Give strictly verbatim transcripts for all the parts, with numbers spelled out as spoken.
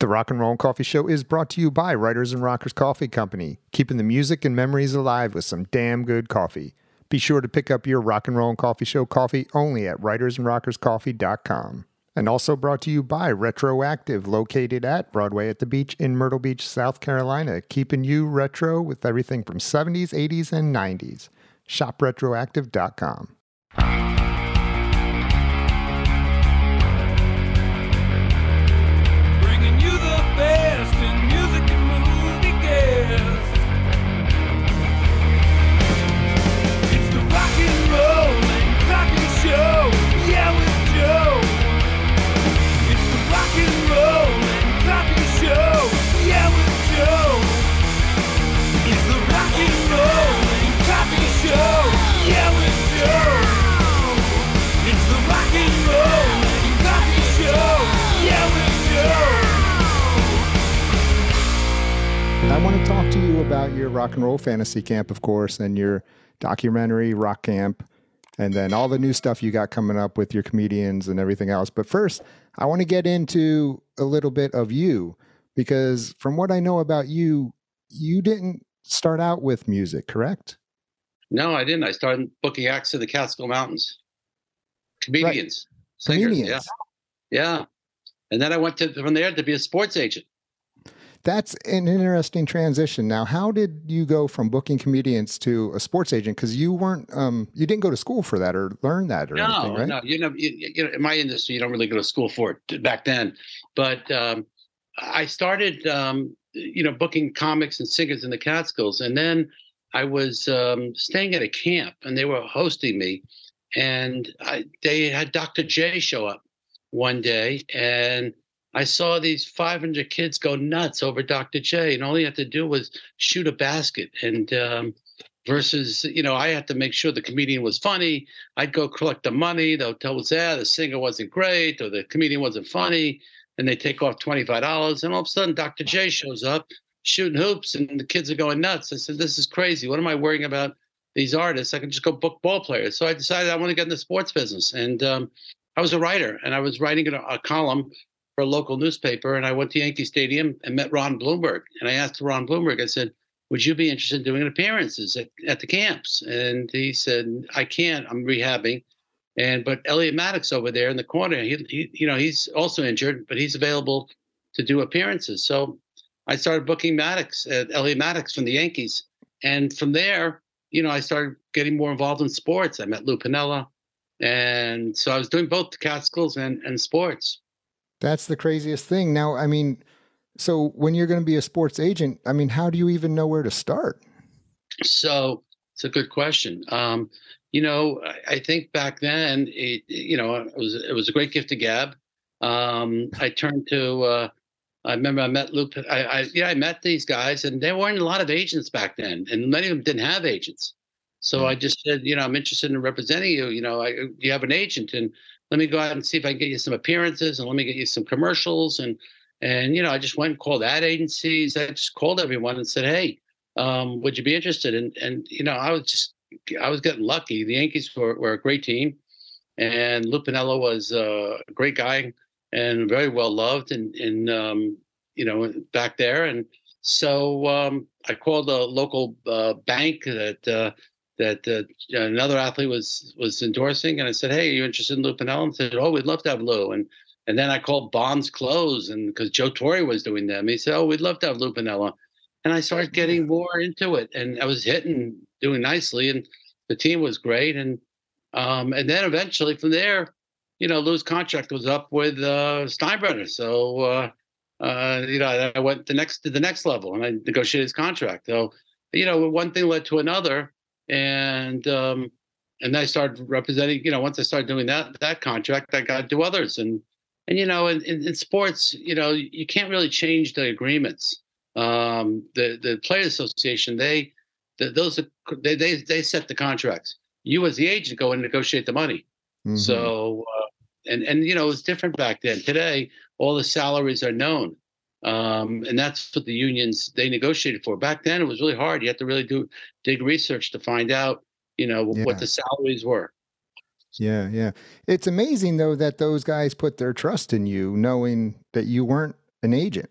The Rock and Roll and Coffee Show is brought to you by Writers and Rockers Coffee Company, keeping the music and memories alive with some damn good coffee. Be sure to pick up your Rock and Roll and Coffee Show coffee only at writers and rockers coffee dot com. And also brought to you by Retroactive, located at Broadway at the Beach in Myrtle Beach, South Carolina, keeping you retro with everything from seventies, eighties, and nineties. shop retroactive dot com. Bringing you the best in music and movie guests. It's the Rock and Roll and Coffee Show, yeah, with Joe. It's the Rock and Roll and Coffee Show, yeah, with Joe. It's the Rock and Roll and Coffee Show, yeah, with Joe. It's the Rock and Roll and Coffee Show, yeah, with Joe. I want to talk to you about your rock and roll fantasy camp, of course, and your documentary Rock Camp, and then all the new stuff you got coming up with your comedians and everything else. But first, I want to get into a little bit of you, because from what I know about you, you didn't start out with music, correct? No, I didn't. I started booking acts in the Catskill Mountains. Comedians. Singers, Comedians. Yeah. Yeah. And then I went to from there to be a sports agent. That's an interesting transition. Now, how did you go from booking comedians to a sports agent? Because you weren't, um, you didn't go to school for that or learn that or No, anything, right? no. You know, you, you know, in my industry, you don't really go to school for it back then. But um, I started, um, you know, booking comics and singers in the Catskills. And then I was um, staying at a camp and they were hosting me. And I, they had Doctor J show up one day. And I saw these five hundred kids go nuts over Doctor J. And all he had to do was shoot a basket. And um, versus, you know, I had to make sure the comedian was funny. I'd go collect the money. The hotel was there. The singer wasn't great or the comedian wasn't funny. And they take off twenty-five dollars. And all of a sudden, Doctor J shows up shooting hoops and the kids are going nuts. I said, this is crazy. What am I worrying about these artists? I can just go book ball players. So I decided I want to get in the sports business. And um, I was a writer and I was writing a, a column for a local newspaper. And I went to Yankee Stadium and met Ron Bloomberg. And I asked Ron Bloomberg, I said, would you be interested in doing appearances at, at the camps? And he said, I can't, I'm rehabbing. And, but Elliot Maddox over there in the corner, he, he, you know, he's also injured, but he's available to do appearances. So I started booking Maddox, uh, Elliot Maddox from the Yankees. And from there, you know, I started getting more involved in sports. I met Lou Piniella. And so I was doing both the Catskills and, and sports. That's the craziest thing. Now, I mean, so when you're going to be a sports agent, I mean, how do you even know where to start? So it's a good question. Um, you know, I, I think back then, it, you know, it was it was a great gift to gab. Um, I turned to, uh, I remember I met Luke. I, I yeah, I met these guys, and there weren't a lot of agents back then, and many of them didn't have agents. So I just said, you know, I'm interested in representing you. You know, I, you have an agent, and let me go out and see if I can get you some appearances, and let me get you some commercials, and and you know, I just went and called ad agencies. I just called everyone and said, hey, um, would you be interested? And and you know, I was just I was getting lucky. The Yankees were, were a great team, and Lou Piniella was uh, a great guy and very well loved, and and um, you know, back there. And so um, I called a local uh, bank that. Uh, that uh, another athlete was was endorsing, and I said, hey, are you interested in Lou Piniella? And said, oh, we'd love to have Lou. And and then I called Bonds Clothes, and because Joe Torre was doing them, he said, oh, we'd love to have Lou Piniella. And I started getting more into it, and I was hitting, doing nicely, and the team was great. And um, and then eventually from there, you know, Lou's contract was up with uh, Steinbrenner. So uh, uh, you know, I went the next to the next level, and I negotiated his contract. So you know, one thing led to another. And um, and I started representing, you know, once I started doing that that contract, I got to do others. And, and you know, in, in, in sports, you know, you can't really change the agreements. Um, the the Players Association, they the, those are, they, they they set the contracts. You as the agent go and negotiate the money. Mm-hmm. So uh, and and you know, it was different back then. Today, all the salaries are known. Um, and that's what the unions, they negotiated for. Back then, it was really hard. You had to really do dig research to find out, you know, yeah. what the salaries were. Yeah, yeah. It's amazing, though, that those guys put their trust in you, knowing that you weren't an agent.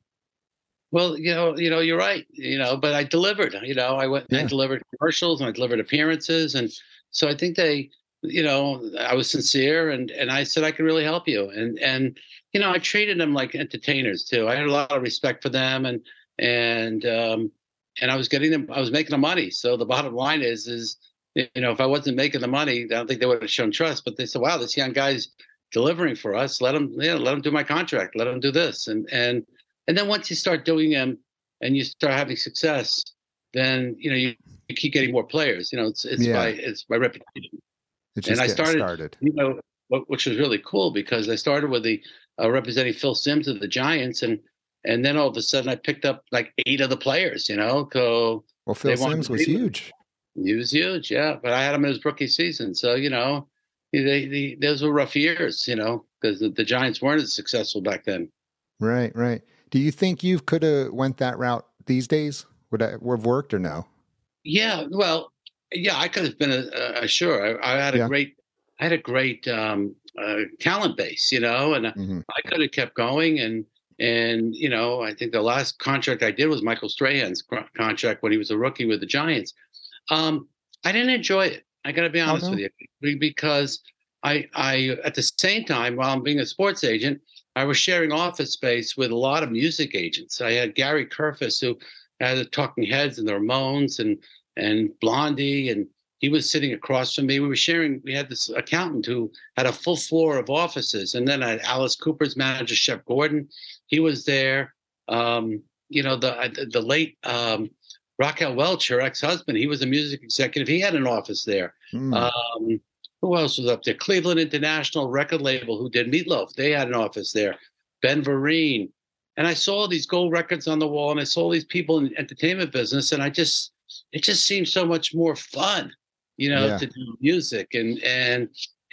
Well, you know, you know, you're right. You know, but I delivered. You know, I went. I Yeah. delivered commercials and I delivered appearances, and so I think they, you know, I was sincere, and and I said I could really help you, and and you know, I treated them like entertainers too. I had a lot of respect for them, and and um, and I was getting them. I was making them money. So the bottom line is, is you know, if I wasn't making the money, I don't think they would have shown trust. But they said, "Wow, this young guy's delivering for us. Let him, you know, let him do my contract. Let him do this." And and and then once you start doing them and you start having success, then you know you, you keep getting more players. You know, it's it's Yeah. by it's by reputation. It's And just I getting started, started. you know, wh- which was really cool because I started with the uh, representing Phil Simms of the Giants, and and then all of a sudden I picked up like eight other players. You know, so Well, Phil they wanted Simms to was be with him. huge. He was huge, yeah. But I had him in his rookie season, so you know, they, they, those were rough years, you know, because the, the Giants weren't as successful back then. Right, right. Do you think you could have went that route these days? Would that would have worked or no? Yeah, well, yeah, I could have been a, a sure. I, I had a Yeah. great, I had a great um, uh, talent base, you know, and Mhm. I could have kept going. And and you know, I think the last contract I did was Michael Strahan's co- contract when he was a rookie with the Giants. Um, I didn't enjoy it. I got to be Oh, honest no? with you, be- because I, I at the same time while I'm being a sports agent, I was sharing office space with a lot of music agents. I had Gary Kerfus, who had the Talking Heads and the Ramones and and Blondie, and he was sitting across from me. We were sharing. We had this accountant who had a full floor of offices, and then I had Alice Cooper's manager, Shep Gordon. He was there. Um, you know, the the late um, Raquel Welch, her ex-husband, he was a music executive. He had an office there. Mm. Um, who else was up there? Cleveland International Record Label, who did Meatloaf. They had an office there. Ben Vereen. And I saw these gold records on the wall, and I saw these people in the entertainment business, and I just, it just seemed so much more fun, you know, Yeah. to do music and and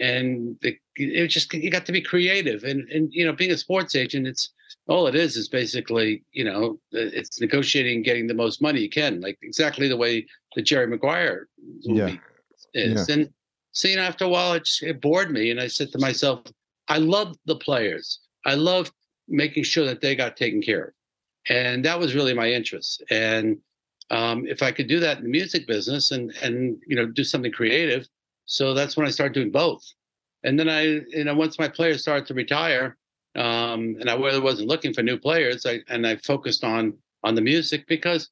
and the, it just you got to be creative, and and you know, being a sports agent, it's all it is is basically, you know, it's negotiating and getting the most money you can, like exactly the way the Jerry Maguire movie is. Yeah. And so, you know, after a while, it, just, it bored me. And I said to myself, I love the players. I love making sure that they got taken care of. And that was really my interest. And um, if I could do that in the music business and, and, you know, do something creative. So that's when I started doing both. And then I, you know, once my players started to retire, um, and I really wasn't looking for new players, I, and I focused on, on the music because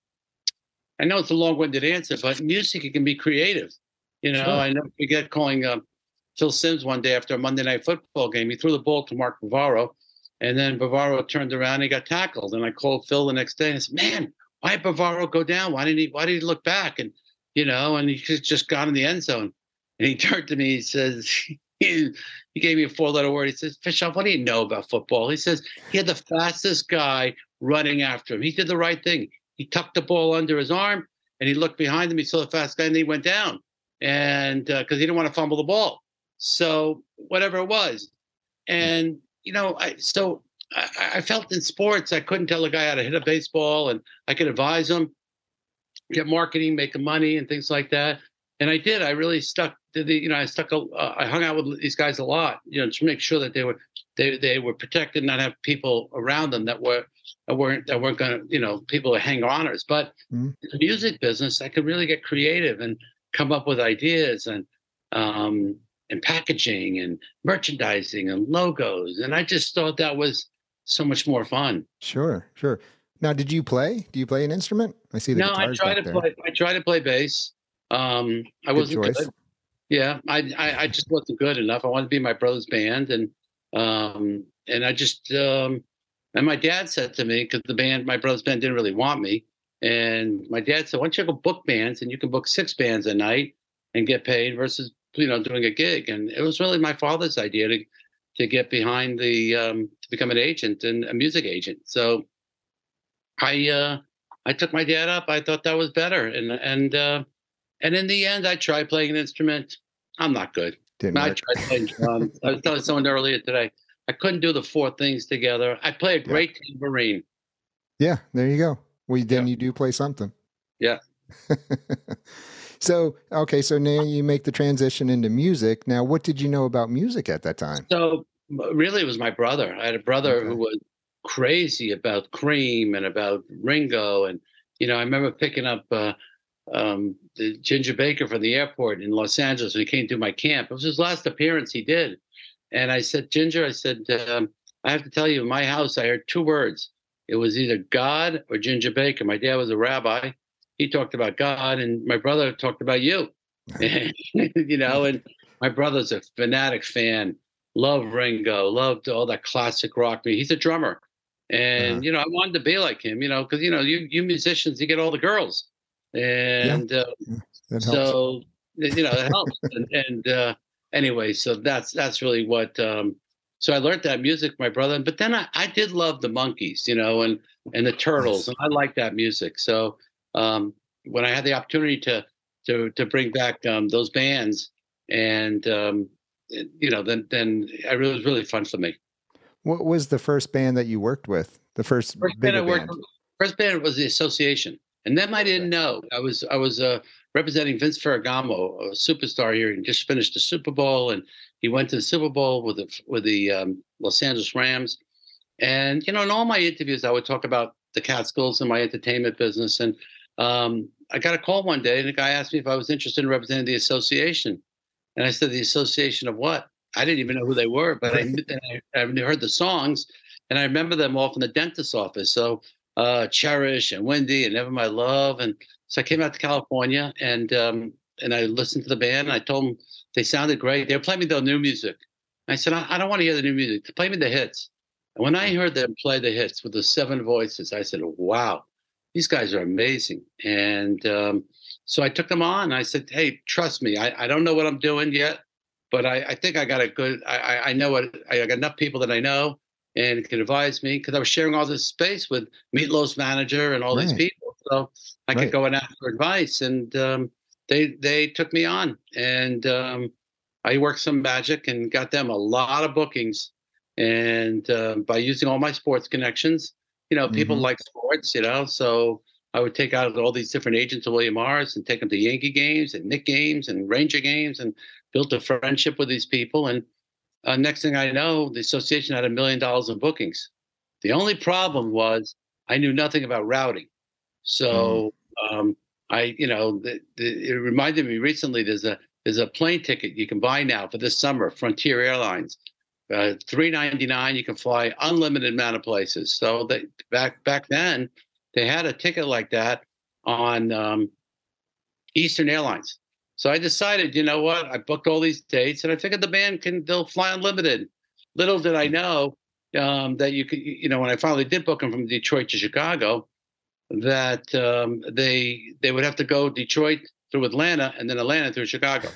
I know it's a long-winded answer, but music, it can be creative. You know, Sure. I never forget calling uh, Phil Simms one day after a Monday Night Football game. He threw the ball to Mark Bavaro, and then Bavaro turned around and he got tackled. And I called Phil the next day and I said, "Man, why did Bavaro go down? Why didn't he? Why did he look back?" And you know, and he just just got in the end zone. And he turned to me. He says, he, he gave me a four-letter word. He says, "Fishoff, what do you know about football?" He says he had the fastest guy running after him. He did the right thing. He tucked the ball under his arm and he looked behind him. He saw the fast guy and he went down. And because uh, he didn't want to fumble the ball. So whatever it was. And, you know, I so I, I felt in sports, I couldn't tell a guy how to hit a baseball, and I could advise him, get marketing, make money and things like that. And I did. I really stuck to the, you know, I stuck, uh, I hung out with these guys a lot, you know, to make sure that they were, they, they were protected, not have people around them that were, that weren't, that weren't going to, you know, people who hang honors. But Mhm. in the music business, I could really get creative and come up with ideas and, um, and packaging and merchandising and logos. And I just thought that was so much more fun. Sure, sure. Now, did you play? Do you play an instrument? I see the No, I guitars try back to there. play, I try to play bass. Um, I Good wasn't choice. good. Yeah, I, I I just wasn't good enough. I wanted to be in my brother's band, and um, and I just um, and my dad said to me, because the band, my brother's band, didn't really want me, and my dad said, "Why don't you go book bands, and you can book six bands a night and get paid versus you know doing a gig." And it was really my father's idea to to get behind the um, to become an agent and a music agent. So I uh, I took my dad up. I thought that was better, and and. Uh, And in the end, I tried playing an instrument. I'm not good. Didn't I work. tried playing drums. I was telling someone earlier today, I couldn't do the four things together. I play a great tambourine. Yeah, there you go. Well, then you do play something. Yeah. So, okay, so now you make the transition into music. Now, what did you know about music at that time? So really, it was my brother. I had a brother Okay. who was crazy about Cream and about Ringo. And, you know, I remember picking up uh, um, the Ginger Baker from the airport in Los Angeles when he came to my camp. It was his last appearance he did. And I said, Ginger, I said, um, I have to tell you, in my house, I heard two words. It was either God or Ginger Baker. My dad was a rabbi. He talked about God, and my brother talked about you. You know, and my brother's a fanatic fan. Loved Ringo, loved all that classic rock music. He's a drummer. And, Uh-huh. you know, I wanted to be like him, you know, because, you know, you you musicians, you get all the girls. And uh, That helps. so, you know, it helps. And, and uh, anyway, so that's that's really what. Um, so I learned that music, from my brother. But then I, I did love the Monkees, you know, and and the Turtles, Nice. and I like that music. So um, when I had the opportunity to to to bring back um, those bands, and um, it- you know, then then it really, was really fun for me. What was the first band that you worked with? The first First band I bigger worked band? with, first band was the Association, and them I didn't know. I was I was uh, representing Vince Ferragamo, a superstar here, and just finished the Super Bowl, and he went to the Super Bowl with the with the um, Los Angeles Rams. And you know, in all my interviews, I would talk about the Catskills and my entertainment business. And um, I got a call one day, and the guy asked me if I was interested in representing the association, and I said, "The association of what?" I didn't even know who they were, but I knew- and I, I heard the songs, and I remember them all from the dentist's office. So uh, Cherish and Wendy and Never My Love, and so I came out to California, and um, and I listened to the band, and I told them they sounded great. They were playing me the new music. I said, I, I don't want to hear the new music. Play me the hits. And when I heard them play the hits with the seven voices, I said, wow, these guys are amazing. And um, so I took them on. I said, hey, trust me, I, I don't know what I'm doing yet, but I, I think I got a good, I, I I know what, I got enough people that I know and can advise me, because I was sharing all this space with Meatloaf's manager and all these Right. people. So I could Right. go and ask for advice. And um, they, they took me on. And um, I worked some magic and got them a lot of bookings. And uh, by using all my sports connections, you know, people Mhm. like sports, you know, so I would take out all these different agents of William Morris and take them to Yankee games and Knick games and Ranger games, and built a friendship with these people. And uh, next thing I know, the association had a million dollars in bookings. The only problem was I knew nothing about routing. Mm. So um, I, you know, the, the, it reminded me recently. There's a there's a plane ticket you can buy now for this summer, Frontier Airlines, uh, three ninety nine. You can fly unlimited amount of places. So they, back back then, they had a ticket like that on um, Eastern Airlines. So I decided, you know what? I booked all these dates, and I figured the band can they'll fly unlimited. Little did I know um, that you could, you know, when I finally did book them from Detroit to Chicago, that um, they they would have to go Detroit through Atlanta and then Atlanta through Chicago.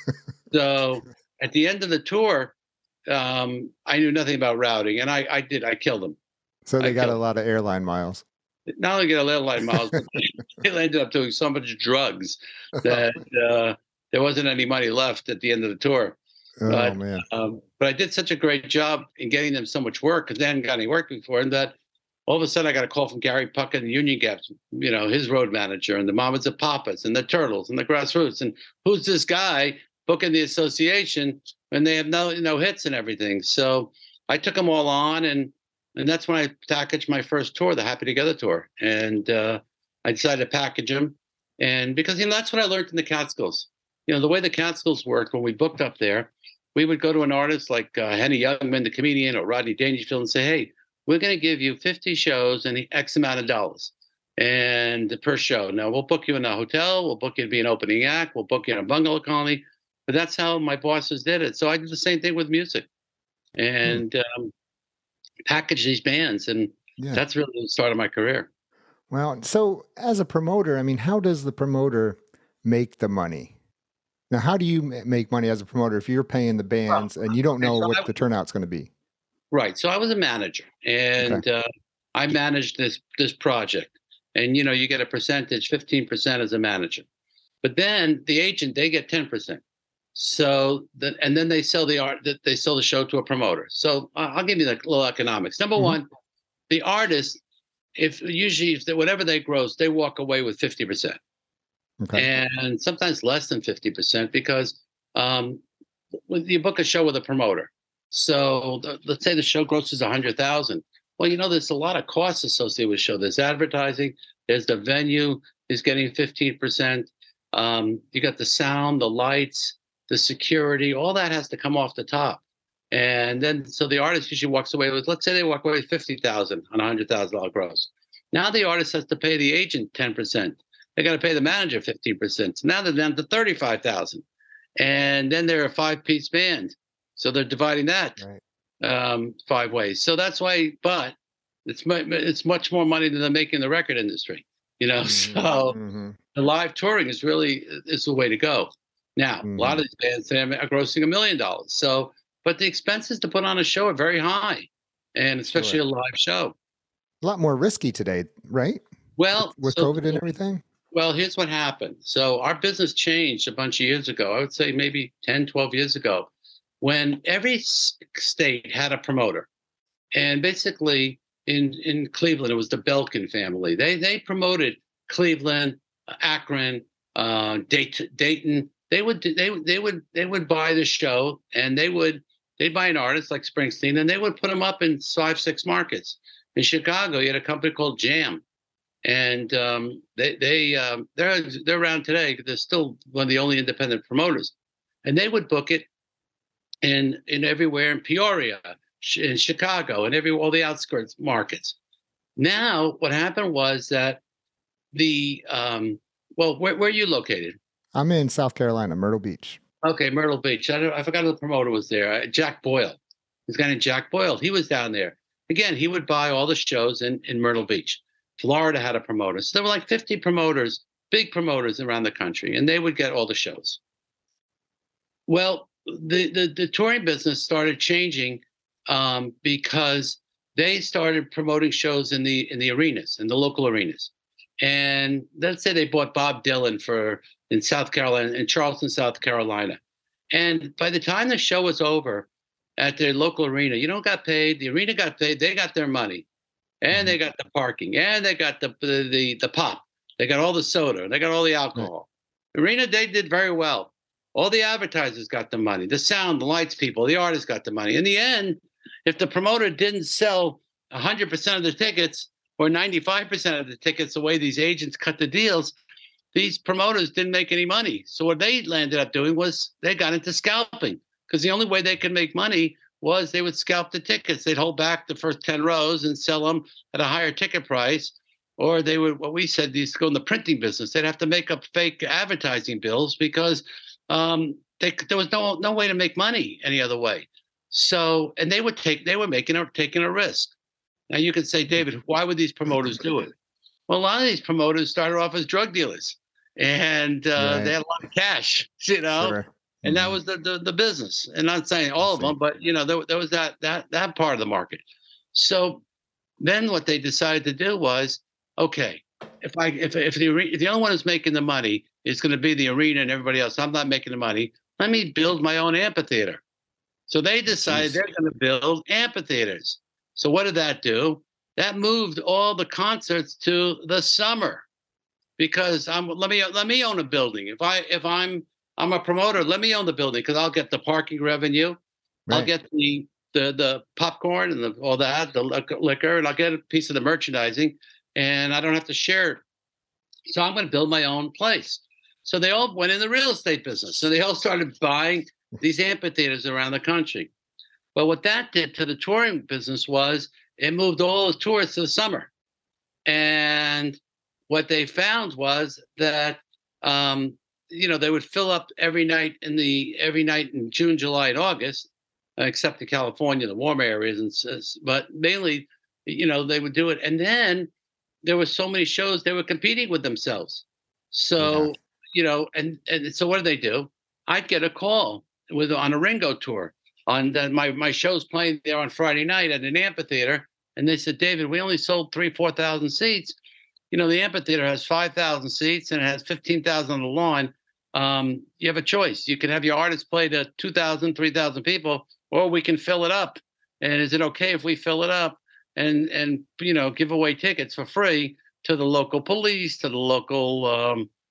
So at the end of the tour, um, I knew nothing about routing, and I I did I killed them. So I they got a killed lot of airline miles. them. Not only get a little light miles, but they ended up doing so much drugs that uh, there wasn't any money left at the end of the tour. Oh But man. um, but I did such a great job in getting them so much work, because they hadn't got any work before, and that all of a sudden I got a call from Gary Puckett and Union Gaps, you know, his road manager, and the Mamas and Papas and the Turtles and the Grassroots, and who's this guy booking the association when they have no no hits and everything. So I took them all on, and and that's when I packaged my first tour, the Happy Together tour, and uh, I decided to package them, and because you know that's what I learned in the Catskills. You know, the way the Catskills worked when we booked up there, we would go to an artist like uh, Henny Youngman, the comedian, or Rodney Dangerfield, and say, "Hey, we're going to give you fifty shows and X amount of dollars, and per show. Now we'll book you in a hotel, we'll book you to be an opening act, we'll book you in a bungalow colony." But that's how my bosses did it. So I did the same thing with music, and um, package these bands, and Yeah. that's really the start of my career. Well, so as a promoter, I mean, how does the promoter make the money? Now, how do you ma- make money as a promoter if you're paying the bands and you don't Okay, know so what I- the turnout's going to be? Right. So I was a manager, and uh, I managed this this project. And you know, you get a percentage, fifteen percent as a manager. But then the agent, they get ten percent. So the, and then they sell the art that they sell the show to a promoter. So uh, I'll give you the little economics. Number Mhm. one, the artist, if usually if they, whatever they gross, they walk away with fifty percent, Okay. and sometimes less than fifty percent, because um, when you book a show with a promoter. So the, let's say the show grosses a hundred thousand. Well, you know, there's a lot of costs associated with show. There's advertising. There's the venue is getting fifteen percent. Um, you got the sound, the lights, the security. All that has to come off the top. And then, so the artist usually walks away with, let's say they walk away with fifty thousand on a hundred thousand dollar gross. Now the artist has to pay the agent ten percent. They got to pay the manager fifteen percent. So now they're down to thirty-five thousand. And then they're a five piece band. So they're dividing that right. um, five ways. So that's why, but it's, it's much more money than they make in the record industry, you know? Mm-hmm. So mm-hmm. the live touring is really, is the way to go. Now, mm-hmm. a lot of these bands are grossing a million dollars. So, but the expenses to put on a show are very high, and especially sure. a live show. A lot more risky today, right? Well, with, with so, COVID and everything. Well, here's what happened. So our business changed a bunch of years ago. I would say maybe ten, twelve years ago, when every state had a promoter. And basically in, in Cleveland, it was the Belkin family. They they promoted Cleveland, Akron, uh, Dayton. They would they they would they would buy the show, and they would they'd buy an artist like Springsteen, and they would put him up in five, six markets. In Chicago, you had a company called Jam, and um, they they um, they're they're around today. They're still one of the only independent promoters, and they would book it in in everywhere in Peoria, in Chicago, and every all the outskirts markets. Now, what happened was that the um, well, where, where are you located? I'm in South Carolina, Myrtle Beach. Okay, Myrtle Beach. I, don't, I forgot who the promoter was there. Uh, Jack Boyle. This guy named Jack Boyle. He was down there. Again, he would buy all the shows in, in Myrtle Beach. Florida had a promoter. So there were like fifty promoters, big promoters around the country, and they would get all the shows. Well, the, the, the touring business started changing um, because they started promoting shows in the in the arenas, in the local arenas. And let's say they bought Bob Dylan for in South Carolina, in Charleston, South Carolina. And by the time the show was over at their local arena, you know, got paid, the arena got paid, they got their money, and they got the parking, and they got the the the, the pop, they got all the soda, they got all the alcohol. Right. Arena, they did very well. All the advertisers got the money, the sound, the lights people, the artists got the money. In the end, if the promoter didn't sell one hundred percent of the tickets or ninety-five percent of the tickets, the way these agents cut the deals, these promoters didn't make any money. So what they landed up doing was they got into scalping, because the only way they could make money was they would scalp the tickets. They'd hold back the first ten rows and sell them at a higher ticket price. Or they would, what we said, these go in the printing business. They'd have to make up fake advertising bills because um, they, there was no no way to make money any other way. So, and they would take, they were making a, taking a risk. Now you could say, David, why would these promoters do it? Well, a lot of these promoters started off as drug dealers, and uh, right. they had a lot of cash, you know, sure. and that was the, the the business. And not saying all of them, but you know, there, there was that that that part of the market. So then what they decided to do was, okay, if I if if the if the only one who's making the money is going to be the arena and everybody else, I'm not making the money. Let me build my own amphitheater. So they decided Jeez. they're going to build amphitheaters. So what did that do? That moved all the concerts to the summer, because I'm let me let me own a building. If I if I'm I'm a promoter, let me own the building, because I'll get the parking revenue, right. I'll get the the the popcorn and the, all that, the liquor, and I'll get a piece of the merchandising, and I don't have to share it. So I'm going to build my own place. So they all went in the real estate business. So they all started buying these amphitheaters around the country. But what that did to the touring business was it moved all the tours to the summer. And what they found was that, um, you know, they would fill up every night in the every night in June, July, and August, except in California, the warm areas, and but mainly, you know, they would do it. And then there were so many shows, they were competing with themselves. So, yeah. you know, and and so what did they do? I'd get a call with on a Ringo tour. On the, my my show's playing there on Friday night at an amphitheater, and they said, David, we only sold three, four thousand seats. You know, the amphitheater has five thousand seats and it has fifteen thousand on the lawn. Um, you have a choice. You can have your artists play to two thousand, three thousand people, or we can fill it up. And is it okay if we fill it up and and you know give away tickets for free to the local police, to the local um,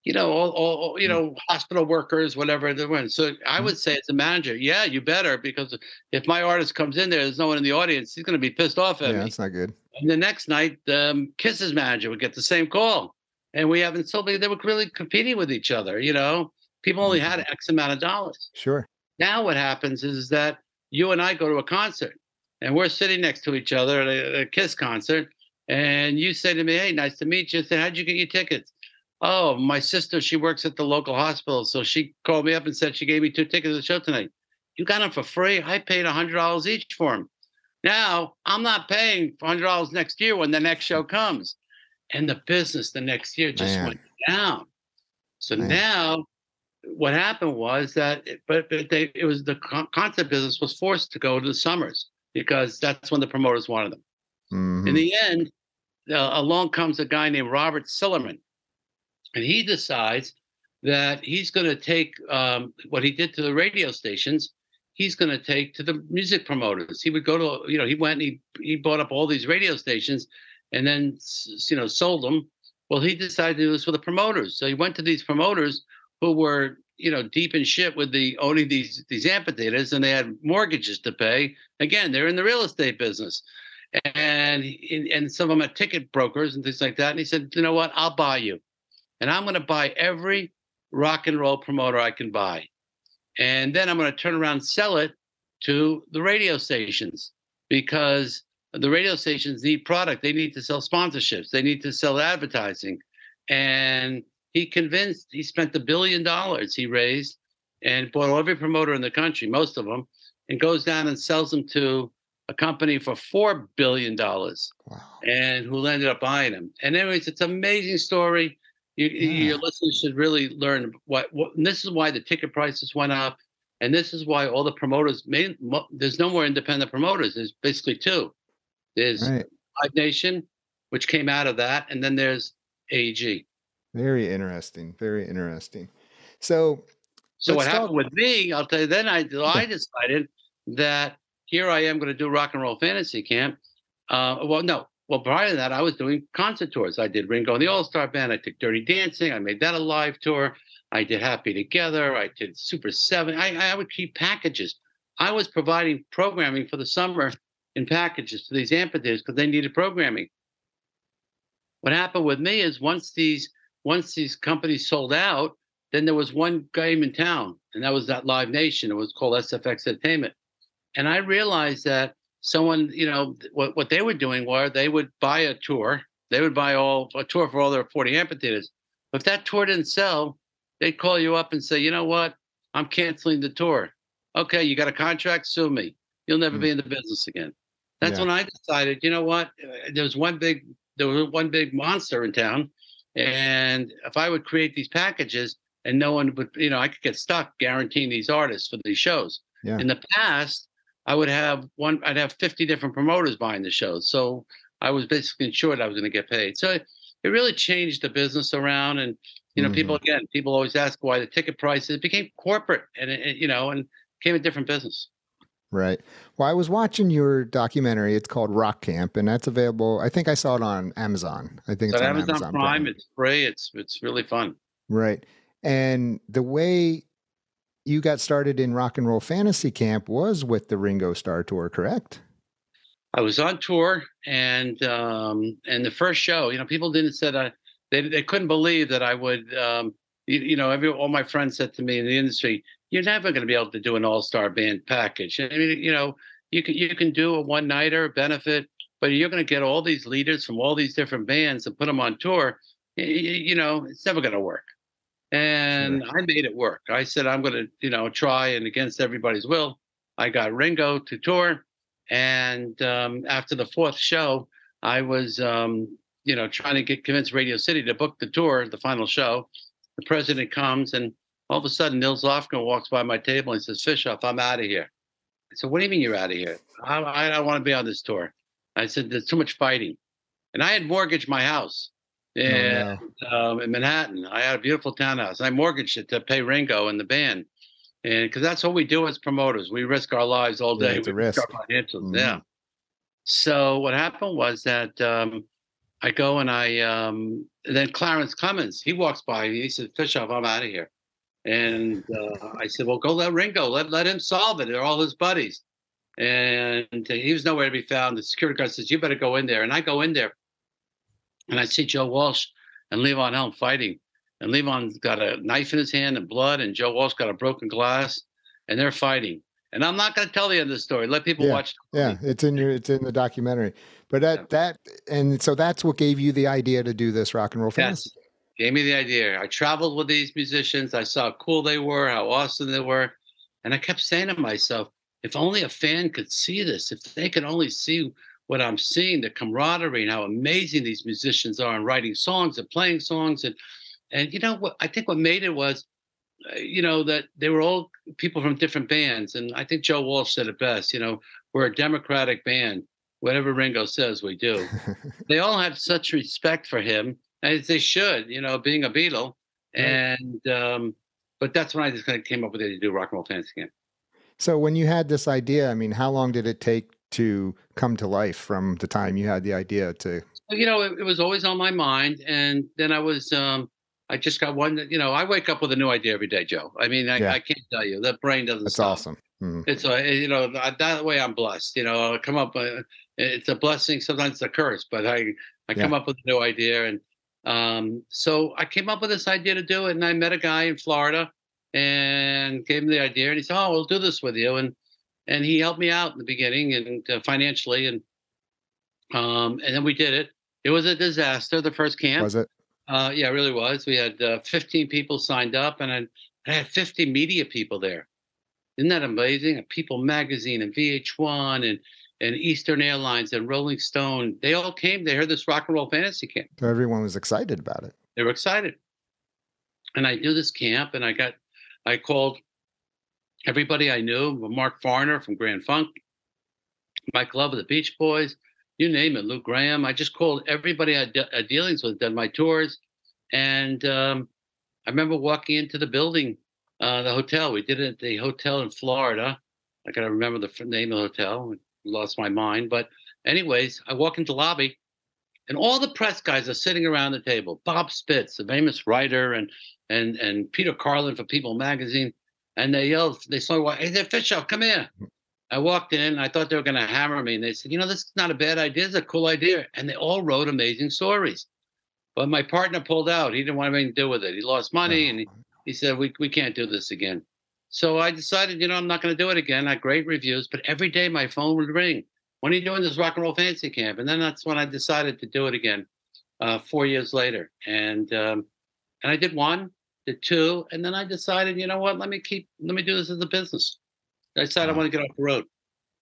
you know, all, all all, you know, hospital workers, whatever they were. So I Mhm. would say as a manager, yeah, you better, because if my artist comes in there, there's no one in the audience, he's going to be pissed off at Yeah, me. that's not good. And the next night, um, Kiss's manager would get the same call, and we haven't so they were really competing with each other. You know, people only had Mhm. X amount of dollars. Sure. Now what happens is that you and I go to a concert, and we're sitting next to each other at a, a Kiss concert, and you say to me, "Hey, nice to meet you." I say, "How'd you get your tickets?" "Oh, my sister, she works at the local hospital, so she called me up and said she gave me two tickets to the show tonight." "You got them for free?" "I paid a hundred dollars each for them." Now I'm not paying a hundred dollars next year when the next show comes, and the business the next year just Man. went down. So Man. now what happened was that, it, but, but they, it was the con- concert business was forced to go to the summers because that's when the promoters wanted them. In Mhm. the end, uh, along comes a guy named Robert Sillerman, and he decides that he's going to take um, what he did to the radio stations. He's going to take to the music promoters. He would go to, you know, he went and he he bought up all these radio stations, and then s- you know sold them. Well, he decided to do this for the promoters. So he went to these promoters who were, you know, deep in shit with the owning these these amphitheaters, and they had mortgages to pay. Again, they're in the real estate business, and he- and some of them are ticket brokers and things like that. And he said, you know what, I'll buy you, and I'm going to buy every rock and roll promoter I can buy, and then I'm going to turn around and sell it to the radio stations, because the radio stations need product. They need to sell sponsorships. They need to sell advertising. And he convinced, he spent a billion dollars he raised and bought every promoter in the country, most of them, and goes down and sells them to a company for four billion dollars, Wow. and who ended up buying them. And anyways, it's an amazing story. You, Yeah. Your listeners should really learn what, what. And this is why the ticket prices went up, and this is why all the promoters made. mo- There's no more independent promoters. There's basically two. There's Right. Live Nation, which came out of that, and then there's A E G. Very interesting. Very interesting. So So what let's happened talk. with me? I'll tell you. Then I Yeah. I decided that here I am going to do Rock and Roll Fantasy Camp. Uh, well, no. Well, prior to that, I was doing concert tours. I did Ringo and the All Star Band. I took Dirty Dancing. I made that a live tour. I did Happy Together. I did Super Seven. I, I would keep packages. I was providing programming for the summer in packages to these amphitheaters because they needed programming. What happened with me is once these once these companies sold out, then there was one game in town, and that was that Live Nation. It was called S F X Entertainment. And I realized that someone, you know, what, what they were doing were they would buy a tour. They would buy all a tour for all their forty amphitheaters. But if that tour didn't sell, they'd call you up and say, you know what? I'm canceling the tour. Okay, you got a contract? Sue me. You'll never Mm. be in the business again. That's Yeah. when I decided, you know what? Uh, There was one big, there was one big monster in town, and if I would create these packages, and no one would, you know, I could get stuck guaranteeing these artists for these shows. Yeah. In the past, I would have one, I'd have fifty different promoters buying the shows. So I was basically ensured I was going to get paid. So it, it really changed the business around. And, you know, people, Mhm. again, people always ask why the ticket prices became corporate, and, it, it, you know, and became a different business. Right. Well, I was watching your documentary. It's called Rock Camp, and that's available. I think I saw it on Amazon. I think So it's on Amazon, Amazon Prime, Prime. it's free. It's, it's really fun. Right. And the way you got started in Rock and Roll Fantasy Camp was with the Ringo Starr Tour, correct? I was on tour, and um, and the first show, you know, people didn't said I they they couldn't believe that I would. Um, you, you know, every all my friends said to me in the industry, "You're never going to be able to do an all star band package." I mean, you know, you can you can do a one nighter benefit, but you're going to get all these leaders from all these different bands and put them on tour. You, you know, it's never going to work. And I made it work. I said, I'm going to, you know, try, and against everybody's will, I got Ringo to tour. And um, after the fourth show, I was, um, you know, trying to get convince Radio City to book the tour, the final show. The president comes, and all of a sudden, Nils Lofgren walks by my table and he says, "Fischoff, I'm out of here." I said, "What do you mean you're out of here?" I, I don't want to be on this tour. I said, "There's too much fighting." And I had mortgaged my house. And Oh, um, in Manhattan, I had a beautiful townhouse. I mortgaged it to pay Ringo and the band, and because that's what we do as promoters, we risk our lives all Yeah, day. it's a We risk risk. our financials. Mhm. Yeah. So what happened was that um, I go and I um, and then Clarence Clemens, he walks by and he said, Fishoff, I'm out of here. And uh, I said, well, go let Ringo, let let him solve it. They're all his buddies. And he was nowhere to be found. The security guard says, you better go in there. And I go in there and I see Joe Walsh and Levon Helm fighting. And Levon's got a knife in his hand and blood, and Joe Walsh got a broken glass, and they're fighting. And I'm not going to tell the end of the story. Let people yeah, watch. Yeah, it's in your, it's in the documentary. But that, yeah. that, and so that's what gave you the idea to do this Rock and Roll Fantasy. Yes, gave me the idea. I traveled with these musicians. I saw how cool they were, how awesome they were. And I kept saying to myself, if only a fan could see this, if they could only see what I'm seeing, the camaraderie and how amazing these musicians are in writing songs and playing songs. And, and you know, what I think what made it was, uh, you know, that they were all people from different bands. And I think Joe Walsh said it best, you know, we're a democratic band. Whatever Ringo says, we do. They all have such respect for him, as they should, you know, being a Beatle. Right. And, um, but that's when I just kind of came up with it to do Rock and Roll Fantasy Camp. So when you had this idea, I mean, how long did it take to come to life from the time you had the idea to? You know, it, it was always on my mind. And then I was, um, I just got one, you know, I wake up with a new idea every day, Joe. I mean, I, yeah. I can't tell you, the brain doesn't That's stop. awesome. Mm-hmm. It's, a, you know, that way I'm blessed, you know, I come up, uh, it's a blessing. Sometimes it's a curse, but I, I come yeah. up with a new idea. And um, so I came up with this idea to do it. And I met a guy in Florida and gave him the idea, and he said, "Oh, we'll do this with you." And and he helped me out in the beginning and uh, financially, and um, and then we did it. It was a disaster. The first camp was it? Uh, yeah, it really was. We had uh, fifteen people signed up, and I, I had fifty media people there. Isn't that amazing? People Magazine and V H one and and Eastern Airlines and Rolling Stone. They all came. They heard this Rock and Roll Fantasy Camp. So everyone was excited about it. They were excited, and I do this camp, and I got. I called everybody I knew, Mark Farner from Grand Funk, Mike Love of the Beach Boys, you name it, Luke Graham. I just called everybody I had de- dealings with, done my tours. And um, I remember walking into the building, uh, the hotel. We did it at the hotel in Florida. I got to remember the name of the hotel. I lost my mind. But anyways, I walk into the lobby, and all the press guys are sitting around the table. Bob Spitz, the famous writer, and and and Peter Carlin for People Magazine, and they yelled, they saw, "Hey there, Fishoff, come here." I walked in, I thought they were going to hammer me, and they said, "You know, this is not a bad idea, it's a cool idea." And they all wrote amazing stories. But my partner pulled out. He didn't want anything to do with it. He lost money, and he, he said, we, we can't do this again. So I decided, you know, I'm not going to do it again. I had great reviews, but every day my phone would ring. When are you doing this Rock and Roll Fantasy Camp? And then that's when I decided to do it again uh, four years later. And um, and I did one, did two, and then I decided, you know what, let me keep, let me do this as a business. I decided wow. I want to get off the road.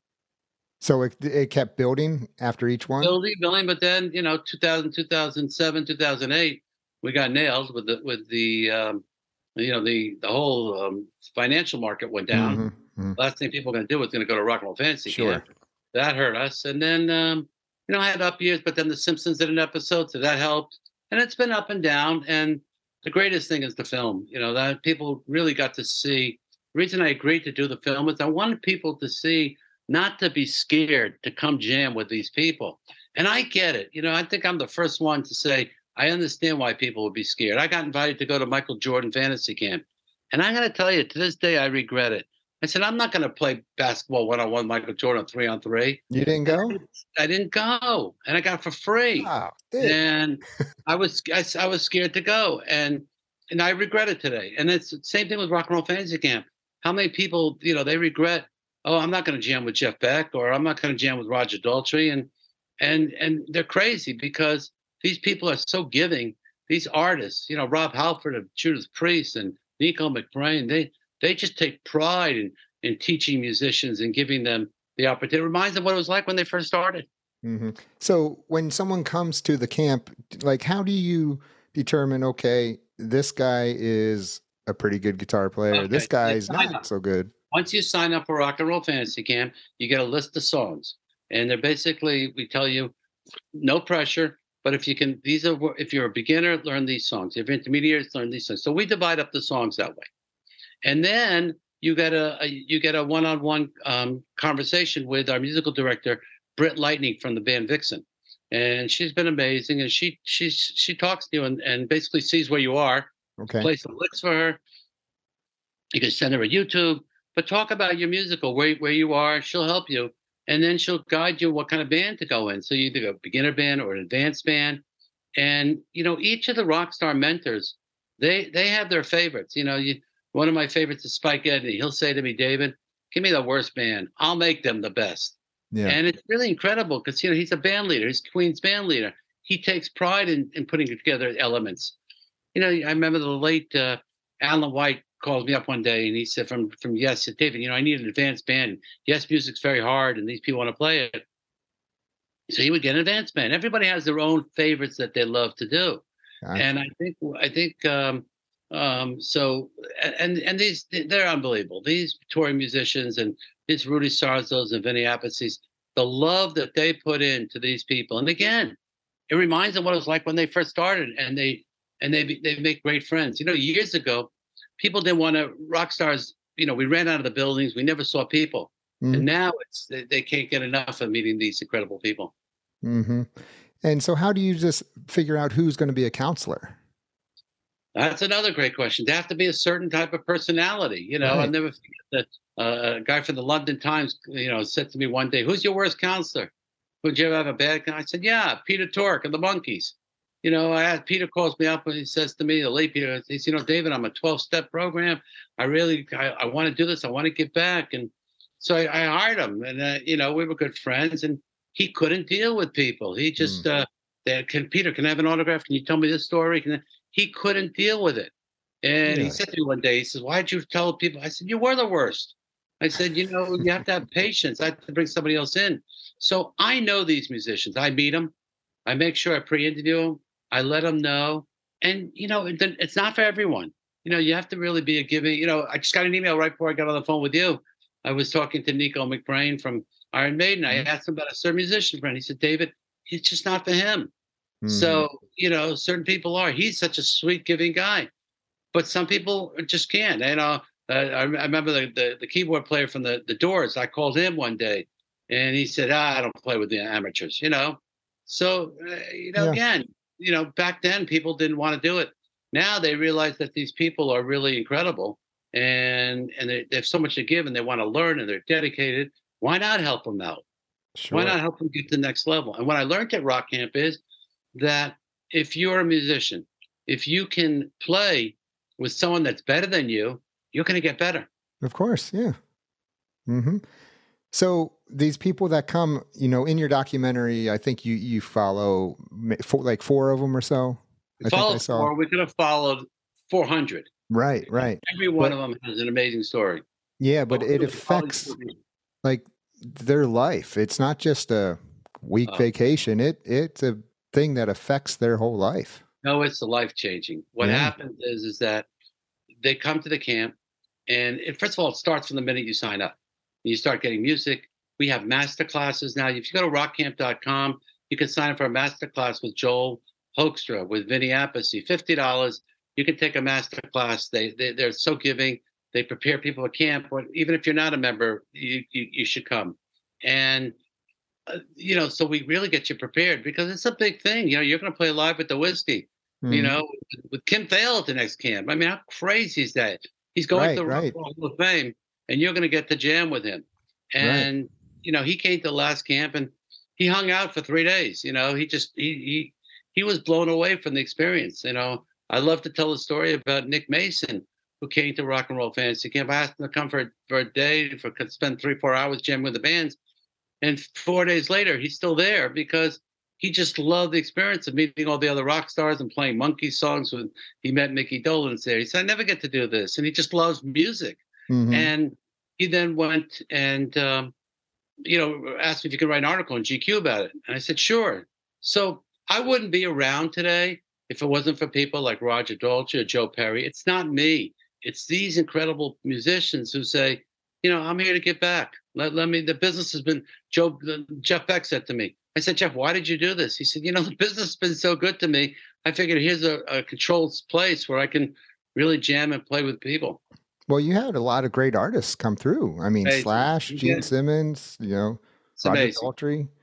So it, it kept building after each one? Building, building, but then, you know, two thousand, two thousand seven, two thousand eight, we got nailed with the, with the um, you know, the, the whole um, financial market went down. Mm-hmm, mm-hmm. Last thing people are going to do is going to go to Rock and Roll Fantasy Sure. Camp. That hurt us. And then, um, you know, I had up years, but then The Simpsons did an episode, so that helped. And it's been up and down. And the greatest thing is the film. You know, that people really got to see. The reason I agreed to do the film is I wanted people to see, not to be scared to come jam with these people. And I get it. You know, I think I'm the first one to say, I understand why people would be scared. I got invited to go to Michael Jordan Fantasy Camp. And I'm going to tell you, to this day, I regret it. I said, I'm not going to play basketball one-on-one Michael Jordan three on three. You didn't go? I didn't go. And I got it for free. Wow, and I was I, I was scared to go. And and I regret it today. And it's the same thing with Rock and Roll Fantasy Camp. How many people, you know, they regret, oh, I'm not going to jam with Jeff Beck, or I'm not going to jam with Roger Daltrey. And and and they're crazy because these people are so giving. These artists, you know, Rob Halford of Judas Priest and Nico McBrain, they They just take pride in, in teaching musicians and giving them the opportunity. It reminds them what it was like when they first started. Mm-hmm. So when someone comes to the camp, like, how do you determine, okay, this guy is a pretty good guitar player. Okay. This guy is not up. so good. Once you sign up for Rock and Roll Fantasy Camp, you get a list of songs. And they're basically, we tell you, no pressure. But if you can, these are, if you're a beginner, learn these songs. If you're intermediate, learn these songs. So we divide up the songs that way. And then you get a, a you get a one-on-one um, conversation with our musical director, Britt Lightning from the band Vixen. and she's been amazing. And she she's she talks to you and, and basically sees where you are, Okay. plays some licks for her. You can send her a YouTube, but talk about your musical, where where you are. She'll help you, and then she'll guide you what kind of band to go in. So you either go beginner band or an advanced band, and you know each of the rock star mentors, they they have their favorites. You know, you, one of my favorites is Spike Edney. He'll say to me, David, give me the worst band. I'll make them the best. Yeah. And it's really incredible because you know he's a band leader. He's Queen's band leader. He takes pride in, in putting together elements. You know, I remember the late uh, Alan White called me up one day and he said from from Yes, said, David, you know, I need an advanced band. Yes, music's very hard and these people want to play it. So he would get an advanced band. Everybody has their own favorites that they love to do. Gotcha. And I think I think um, um, so. And and these they're unbelievable. These touring musicians and these Rudy Sarzo's and Vinny Appice's, the love that they put into these people. And again, it reminds them what it was like when they first started. And they and they they make great friends. You know, years ago, people didn't want to rock stars. You know, we ran out of the buildings. We never saw people. Mhm. And now it's they, they can't get enough of meeting these incredible people. Hmm. And so how do you just figure out who's going to be a counselor? That's another great question. They have to be a certain type of personality. You know, I'll Right. never forget that uh, a guy from the London Times, you know, said to me one day, "Who's your worst counselor? Would you ever have a bad guy?" I said, "Yeah, Peter Tork and the Monkees." You know, I had, Peter calls me up and he says to me, the late Peter, he says, "You know, David, I'm a twelve-step program. I really, I, I want to do this. I want to give back." And so I, I hired him, and uh, you know, we were good friends. And he couldn't deal with people. He just, uh, they, can Peter, can I have an autograph? Can you tell me this story? Can I? He couldn't deal with it. And Really? he said to me one day, he says, "Why'd you tell people?" I said, "You were the worst." I said, "You know, you have to have patience. I have to bring somebody else in." So I know these musicians. I meet them. I make sure I pre-interview them. I let them know. And, you know, it, it's not for everyone. You know, you have to really be a giving. You know, I just got an email right before I got on the phone with you. I was talking to Nico McBrain from Iron Maiden. I asked him about a certain musician friend. He said, "David, it's just not for him." Mhm. So, you know, certain people are. He's such a sweet, giving guy. But some people just can't. You know, uh, I, I remember the, the, the keyboard player from the, the Doors. I called him one day, and he said, ah, "I don't play with the amateurs," you know. So, uh, you know, Yeah. again, you know, back then people didn't want to do it. Now they realize that these people are really incredible, and and they, they have so much to give, and they want to learn, and they're dedicated. Why not help them out? Sure. Why not help them get to the next level? And what I learned at Rock Camp is that if you're a musician, if you can play with someone that's better than you, you're going to get better. Of course, yeah. Hmm. So these people that come, you know, in your documentary, I think you you follow ma- four, like four of them or so. I think I Followed saw. four, we could have followed four hundred. Right, right. Every one But- of them has an amazing story. Yeah, but But it we could have followed affects four hundred. like their life. It's not just a week Oh. vacation. It it's a thing that affects their whole life. No, it's life changing. What Yeah. happens is is that they come to the camp, and it, first of all, it starts from the minute you sign up. You start getting music. We have master classes now. If you go to rock camp dot com, you can sign up for a master class with Joel Hoekstra, with Vinny Appice, fifty dollars. You can take a master class. They, they they're so giving. They prepare people at camp. But even if you're not a member, you you, you should come. And uh, you know, so we really get you prepared because it's a big thing. You know, you're going to play live with the whiskey. You Mhm. know, with, with Kim Thale at the next camp. I mean, how crazy is that? He's going Right, to the Rock right. and Roll Hall of Fame, and you're going to get to jam with him. And you know, he came to the last camp and he hung out for three days. You know, he just he he he was blown away from the experience. You know, I love to tell the story about Nick Mason, who came to Rock and Roll Fantasy Camp. I asked him to come for for a day for could spend three four hours jamming with the bands, and four days later he's still there because he just loved the experience of meeting all the other rock stars and playing Monkey songs. When he met Mickey Dolenz there, he said, "I never get to do this," and he just loves music. Mhm. And he then went and um, you know asked me if he could write an article in G Q about it, and I said sure. So I wouldn't be around today if it wasn't for people like Roger Daltrey or Joe Perry. It's not me. It's these incredible musicians who say, you know, "I'm here to give back. Let, let me." The business has been. Joe Jeff Beck said to me. I said, "Jeff, why did you do this?" He said, "You know, the business has been so good to me. I figured here's a, a controlled place where I can really jam and play with people." Well, you had a lot of great artists come through. I mean, Amazing. Slash, You Gene did. Simmons, you know, It's Roger amazing. Daltrey.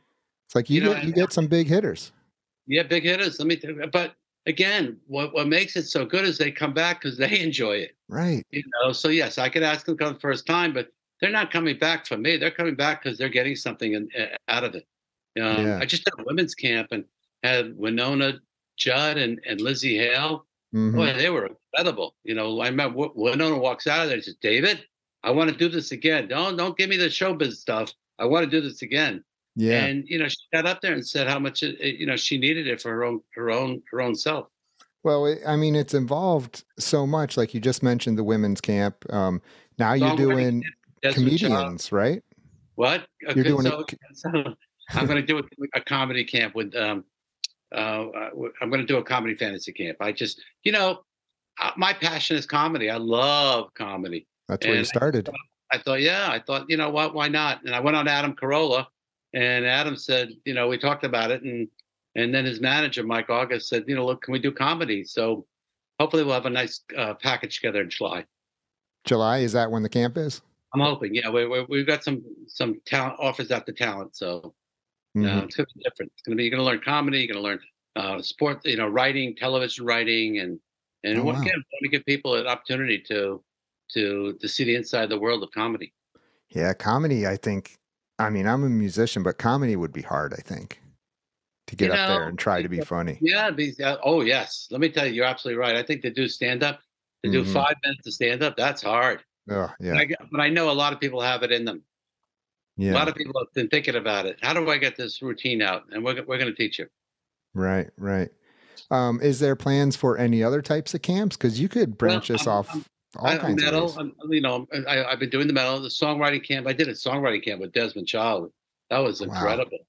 It's like you, You know, get you and get some big hitters. yeah, big hitters. Let me. Tell you, but again, what what makes it so good is they come back because they enjoy it. Right. You know, so yes, I could ask them to come the first time, but they're not coming back for me. They're coming back because they're getting something in, uh, out of it. Um, Yeah. I just did a women's camp and had Winona Judd and, and Lizzie Hale. Hmm. Boy, they were incredible. You know, I met Wi- Winona walks out of there and says, "David, I want to do this again. Don't don't give me the showbiz stuff. I want to do this again." Yeah. And you know, she got up there and said how much it, it- you know she needed it for her own her own her own self. Well, it, I mean, it's involved so much. Like you just mentioned the women's camp. Um, now you're Songwriting, doing Desmond Child. comedians, right? What? You're Okay, doing so, it. so I'm going to do a, a comedy camp with. Um, uh, uh, I'm going to do a comedy fantasy camp. I just, you know, uh, my passion is comedy. I love comedy. That's where you And started. I thought, yeah, I thought, you know what, why not? And I went on Adam Carolla, and Adam said, you know, we talked about it, and and then his manager Mike August said, you know, look, can we do comedy? So hopefully we'll have a nice uh, package together in July. July, is that when the camp is? I'm hoping, yeah, we, we we've got some some talent offers out to talent, so. Uh, Mhm. it's going to be different. It's going to be you're going to learn comedy. You're going to learn uh, sport, you know, writing, television writing, and and Oh, what wow. again, want to give people an opportunity to to to see the inside of the world of comedy. Yeah, comedy, I think. I mean, I'm a musician, but comedy would be hard, I think, to get You up there know, and try to be yeah, funny. yeah, these, uh, oh yes. Let me tell you, you're absolutely right. I think to do stand up, to do Mhm. five minutes of stand up, that's hard. Oh, But yeah. I, get- but I know a lot of people have it in them. A lot Yeah. of people have been thinking about it. How do I get this routine out? And we're we're going to teach you. Right, right. Um, is there plans for any other types of camps? Because you could Well, branch this I'm, off I'm all I, kinds of metal, ways. I'm, you know, I, I've been doing the metal, the songwriting camp. I did a songwriting camp with Desmond Child. That was Wow. incredible.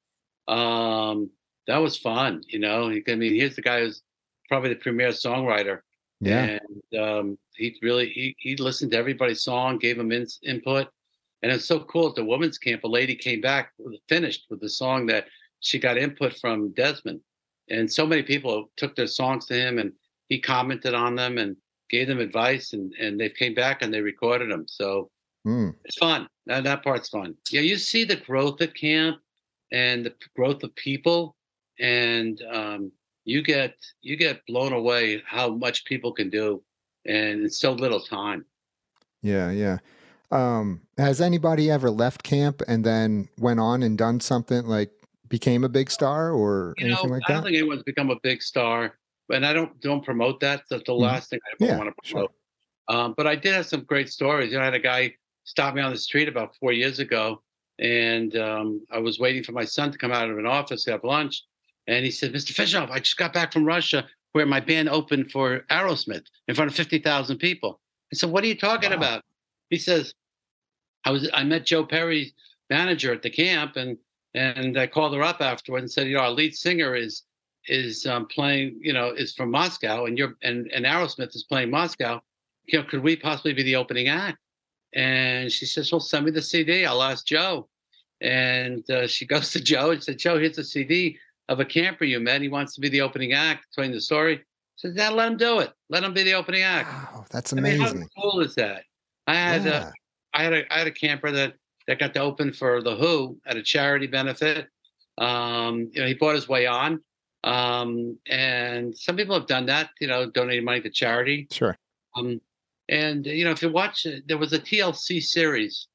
Um, that was fun. You know, He- I mean, here's the guy who's probably the premier songwriter, Yeah. and um, he really he he listened to everybody's song, gave them in, input, and it's so cool. At the women's camp, a lady came back with- finished with the song that she got input from Desmond, and so many people took their songs to him, and he commented on them and gave them advice, and and they came back and they recorded them. So Mm. it's fun. That that part's fun. Yeah, you see the growth at camp and the p- growth of people, and um, you get you get blown away how much people can do, and in so little time. Yeah, yeah. Um, has anybody ever left camp and then went on and done something like became a big star or You anything know, like I don't that? think anyone's become a big star, and I don't don't promote that. That's the Mhm. last thing I ever Yeah, want to sure. promote. Um, but I did have some great stories. You know, I had a guy stop me on the street about four years ago, and um, I was waiting for my son to come out of an office to have lunch, and he said, "mister Fishoff, I just got back from Russia, where my band opened for Aerosmith in front of fifty thousand people." I said, "What are you talking Wow. about?" He says, "I was I met Joe Perry's manager at the camp, and and I called her up afterward and said, you know, our lead singer is is um, playing, you know, is from Moscow, and you're and and Aerosmith is playing Moscow. You know, could we possibly be the opening act?" And she says, "Well, send me the C D. I'll ask Joe." And uh, she goes to Joe and said, "Joe, here's a C D of a camper you met. He wants to be the opening act, telling the story." Says, "Now let him do it. Let him be the opening act." Wow, that's I mean, how amazing. cool is that? I had uh, Yeah. I had a I had a camper that that got to open for the Who at a charity benefit. Um, you know, he bought his way on. Um, and some people have done that, you know, donating money to charity. Sure. Um, and you know, if you watch, it, there was a T L C series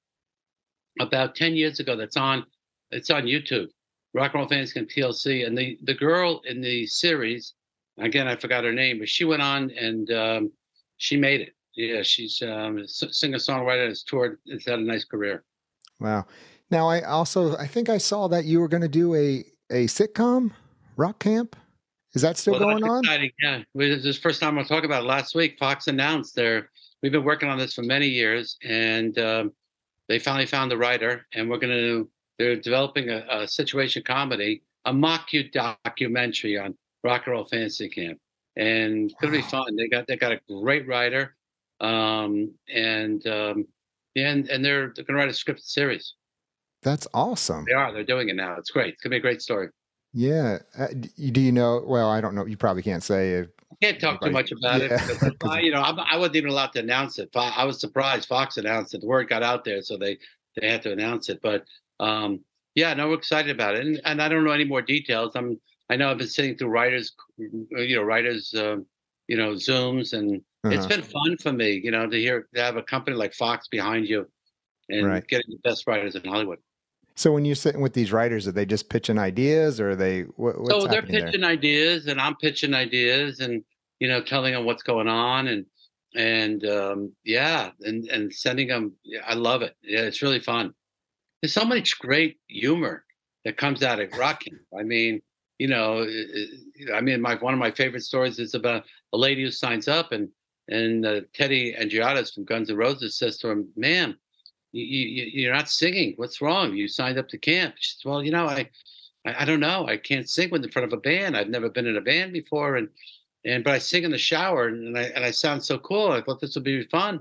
about ten years ago that's on, it's on YouTube, Rock and Roll Fans Can T L C, and the the girl in the series, again I forgot her name, but she went on and um, she made it. Yeah, she's um, a singer songwriter, has toured, has had a nice career. Wow. Now I also I think I saw that you were going to do a a sitcom, Rock Camp. Is that still Well, going that's on? exciting. Yeah, we, this is the first time I'll talk about it. Last week, Fox announced their. We've been working on this for many years, and um, they finally found the writer, and we're going to. They're developing a, a situation comedy, a mock documentary on Rock and Roll Fantasy Camp, and it's going to be Wow. fun. They got they got a great writer, um, and um, yeah, and, and they're they're going to write a scripted series. That's awesome. They are. They're doing it now. It's great. It's going to be a great story. Yeah. Uh, d- do you know? Well, I don't know. You probably can't say if I can't talk too anybody. much about Yeah. it because, 'Cause I, you know, I'm, I wasn't even allowed to announce it. Fo- I was surprised Fox announced it. The word got out there, so they they had to announce it. But um, Yeah, no, we're excited about it, and and I don't know any more details. I'm I know I've been sitting through writers, uh, you know, writers, uh, you know, Zooms, and it's Uh-huh. been fun for me, you know, to hear to have a company like Fox behind you Right. and getting the best writers in Hollywood. So when you're sitting with these writers, are they just pitching ideas, or are they what, what's So they're happening there? pitching ideas, and I'm pitching ideas, and you know, telling them what's going on, and and um, yeah, and and sending them. Yeah, I love it. Yeah, it's really fun. There's so much great humor that comes out of Rocky. I mean, you know, i- i- you know, I mean, my one of my favorite stories is about a lady who signs up, and and uh, Teddy Andriatis from Guns N' Roses says to him, "Ma'am, you, you you're not singing. What's wrong? You signed up to camp." She says, "Well, you know, I, I I don't know. I can't sing with in front of a band. I've never been in a band before, and and but I sing in the shower, and, and I and I sound so cool. I thought this would be fun."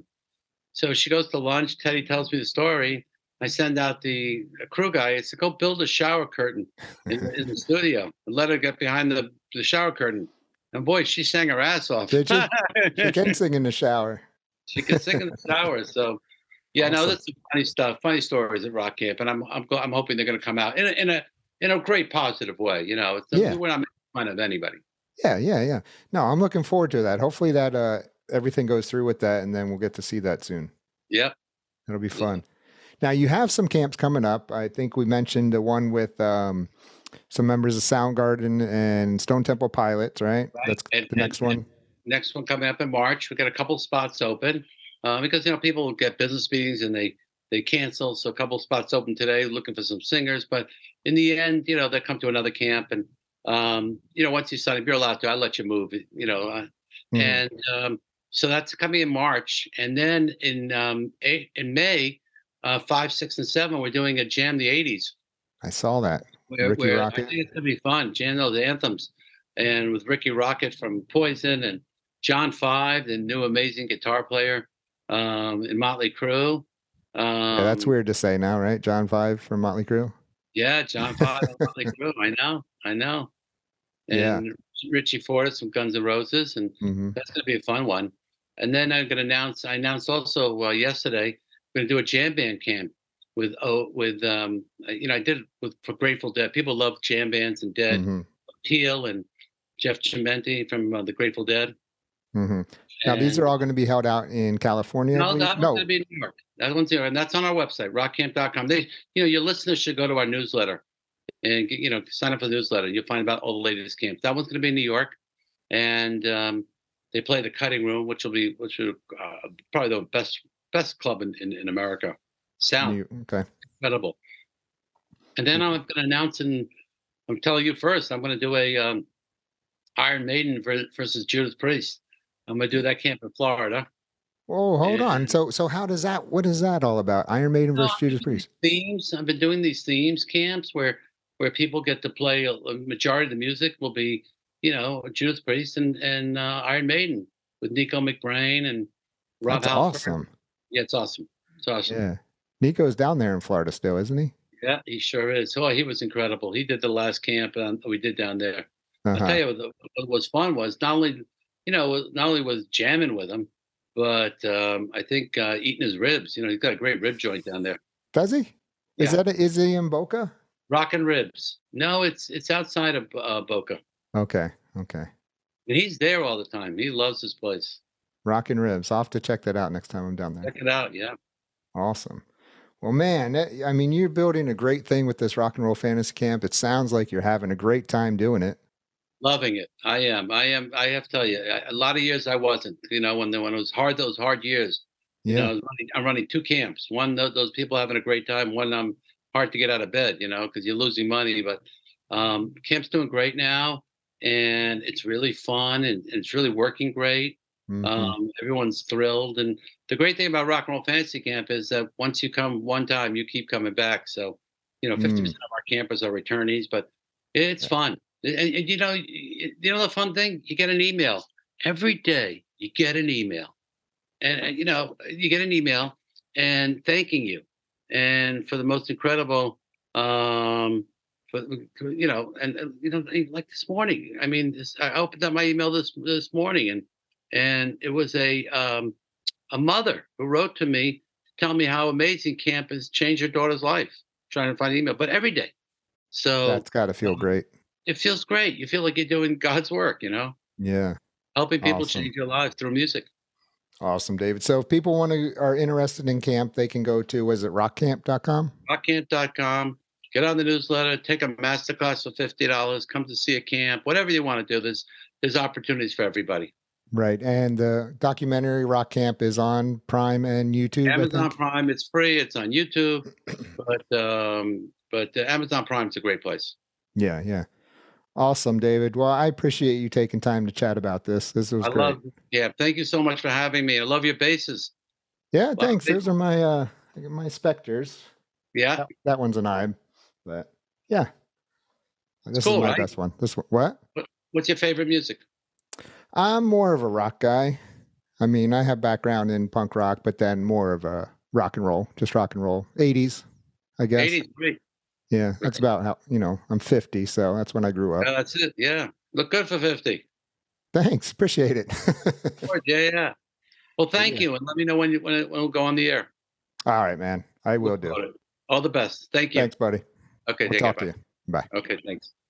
So she goes to lunch. Teddy tells me the story. I send out the crew guy. I said, "Go build a shower curtain in, the- in the studio and let her get behind the, the shower curtain." And boy, she sang her ass off. Did you? She can sing in the shower. She can sing in the shower. So yeah, no, Awesome. that's some funny stuff, funny stories at Rock Camp, and I'm I'm go- I'm hoping they're going to come out in a, in a in a great positive way. You know, it's, Yeah. we're not making fun of anybody. Yeah, yeah, yeah. No, I'm looking forward to that. Hopefully that uh everything goes through with that, and then we'll get to see that soon. Yep. It'll be Yeah. fun. Now you have some camps coming up. I think we mentioned the one with um some members of Soundgarden and Stone Temple Pilots, right? Right. That's And, the and, next one. and next one coming up in March. We got a couple spots open uh, because you know people get business meetings and they they cancel. So a couple spots open today, looking for some singers. But in the end, you know, they come to another camp, and um, you know, once you sign up, you're allowed to. I let you move. You know, uh, Mhm. and um, so that's coming in March, and then in um, eight, in May, uh, five, six, and seven, we're doing a Jam the eighties I saw that. where Ricky where I Rocket. think it's gonna be fun. Jam those anthems, and with Ricky Rocket from Poison and John Five, the new amazing guitar player, um, in Motley Crue. Yeah, that's Um, weird to say now, right? John Five from Motley Crue. yeah, John Five and Motley Crue. I know, I know, Yeah. and Richie Fortus from Guns N' Roses, and Hmm. that's gonna be a fun one. And then I'm gonna announce. I announced also uh, yesterday we're gonna do a jam band camp with oh with um uh, you know I did it with for Grateful Dead. People love jam bands and Dead. Hmm. Teal and Jeff Chimenti from uh, the Grateful Dead. Hmm. Now these And are all going to be held out in California, I no, believe. that one's going to No. be in New York. That one's here, and that's on our website, rock camp dot com. They, you know, your listeners should go to our newsletter and get, you know sign up for the newsletter. You'll find about all the latest camps. That one's going to be in New York, and um, they play the Cutting Room, which will be which will uh, probably the best best club in, in, in America. Sound You, okay. incredible. And then I'm going to announce, and I'm telling you first, I'm going to do a um, Iron Maiden ver- versus Judas Priest. I'm going to do that camp in Florida. Oh, hold And on. So, so how does that? What is that all about? Iron Maiden no, versus I'm Judas doing Priest. these themes. I've been doing these themes camps where where people get to play. A, a majority of the music will be, you know, Judas Priest and and uh, Iron Maiden with Nico McBrain and Rob That's Halford. awesome. Yeah, it's awesome. It's awesome. Yeah. Nico's down there in Florida still, isn't he? Yeah, he sure is. Oh, he was incredible. He did the last camp um, we did down there. Uh I'll tell huh. you what, the, what was fun was not only, you know, not only was jamming with him, but um, I think uh, eating his ribs. You know, he's got a great rib joint down there. Does he? Is Yeah, that a, is he in Boca? rockin' ribs. No, it's it's outside of uh, Boca, Okay. Okay. and he's there all the time. He loves his place. Rockin' Ribs. I'll have to check that out next time I'm down there. Check it out. Yeah, Awesome. Well, man, that, I mean, you're building a great thing with this rock and roll fantasy camp. It sounds like you're having a great time doing it. loving it. I am. I am. I have to tell you, I, a lot of years I wasn't. You know, when the, when it was hard, those hard years. You know, I Yeah. was running, I'm running two camps. One, those, those people having a great time. One, I'm hard to get out of bed. You know, because you're losing money. But um, camp's doing great now, and it's really fun, and, and it's really working great. Hmm. Um, everyone's thrilled, and the great thing about Rock and Roll Fantasy Camp is that once you come one time, you keep coming back. So, you know, fifty Mm. percent of our campers are returnees, but it's Yeah. fun. And, and you know, y- you know the fun thing, you get an email every day. You get an email, and and, you know, you get an email and thanking you, and for the most incredible, um, for, you know, and, and you know, like this morning. I mean, this, I opened up my email this this morning, and and it was a um, a mother who wrote to me to tell me how amazing camp has changed her daughter's life. trying to find an email, but every day. So That's got to feel um, great. it feels great. You feel like you're doing God's work, you know, Yeah. helping people Awesome. change their lives through music. Awesome, David. So if people want to are interested in camp, they can go to, was it rock camp dot com? rock camp dot com. Get on the newsletter, take a masterclass for fifty dollars, come to see a camp, whatever you want to do. There's there's opportunities for everybody. Right. And the documentary Rock Camp is on Prime and YouTube. I Amazon think. Prime, it's free. It's on YouTube, but um, but uh, Amazon Prime is a great place. Yeah, yeah. Awesome, David. Well, I appreciate you taking time to chat about this. This was I great. love, yeah. Thank you so much for having me. I love your basses. Yeah, Well, thanks. they- Those are my uh my Spectres. Yeah, That, that one's an I B, but yeah. This cool, is my right? best one. This one. What? what's your favorite music? I'm more of a rock guy. I mean, I have background in punk rock, but then more of a rock and roll, just rock and roll. eighties, I guess. eighties, great. Yeah, that's about how, you know, I'm fifty, so that's when I grew up. Yeah, that's it. Yeah, look good for fifty. Thanks. Appreciate it. Lord, yeah, yeah. Well, thank Yeah. you, and let me know when you when it, when it'll go on the air. All right, man. I will do. All the best. Thank you. Thanks, buddy. Okay, We'll take talk care. to you. Bye. Okay, thanks.